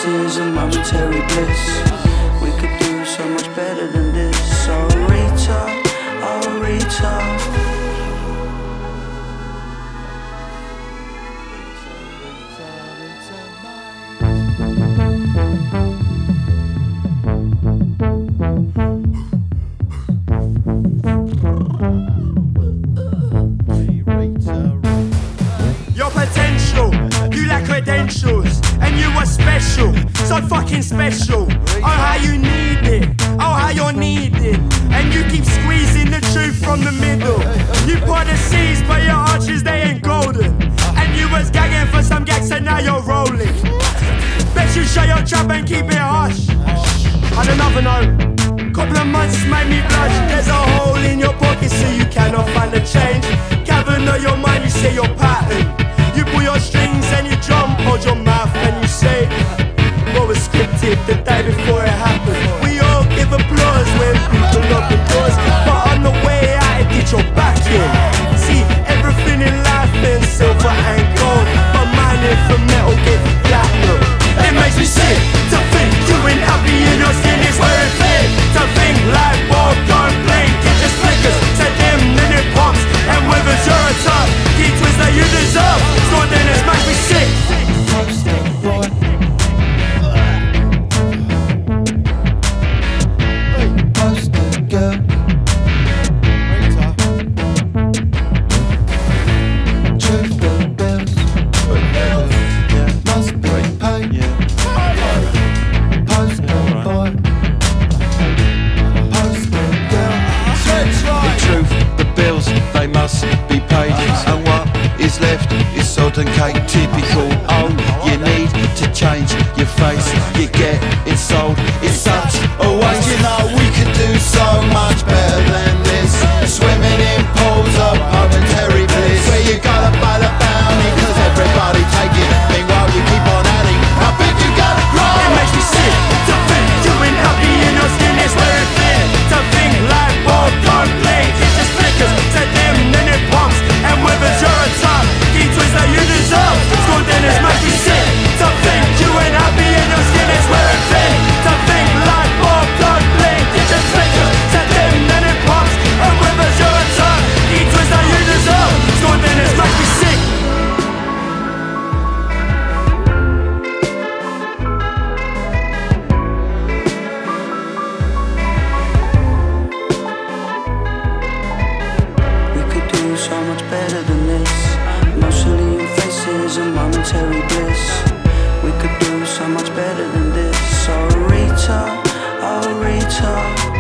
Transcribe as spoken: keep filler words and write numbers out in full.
faces and momentary bliss. We could do so much better than this. Oh Rita, oh Rita. Credentials, and you were special, so fucking special. Oh how you need it, oh how you're needed, and you keep squeezing the truth from the middle. You part the seas, but your arches they ain't golden, and you was gagging for some gags, and now you're rolling. Bet you shut your trap and keep it hush. On another note, couple of months made me blush. There's a hole in your pocket, so you cannot find the change. Gather your mind, you say your pattern. You pull your strings and you drum, hold your mouth and you say what was scripted the day before it happened. We all give applause when people open doors, but on the way out it did your back in. See, everything in life is silver and gold, but mine is for metal get platinum. It makes me sick to think you ain't happy in your skin is where it fit. To think like ball don't blink, it just flickers. To them then it pops, and whether you're a top key twist that you deserve. So then it makes me sick. Poster boy, poster girl, truth and bills must be paid. Poster boy, poster girl. The truth, the bills, they must be paid. And what is left is sod and cake. Typical, oh, you need to change your face. You get it sold, it's such a waste. You know we could do so much better than this. Swimming in pools of momentary bliss, where you gotta pay the bounty, cause everybody take it. Meanwhile you keep on adding, I bet you gotta grow. It makes me sick to think you ain't happy in your skin is where it fit. To think like ball don't blink, it just flickers. To them then it pumps, and whether you're a top key twist that you deserve. So then it makes me sick to think you ain't happy in your skin is where it fit. To think like ball don't blink, it just flickers. To them then it pumps, and whether you're a top key twist that you deserve. So then it makes me sick. So much better than this. Mostly in faces and momentary bliss. We could do so much better than this. Oh Rita, oh Rita.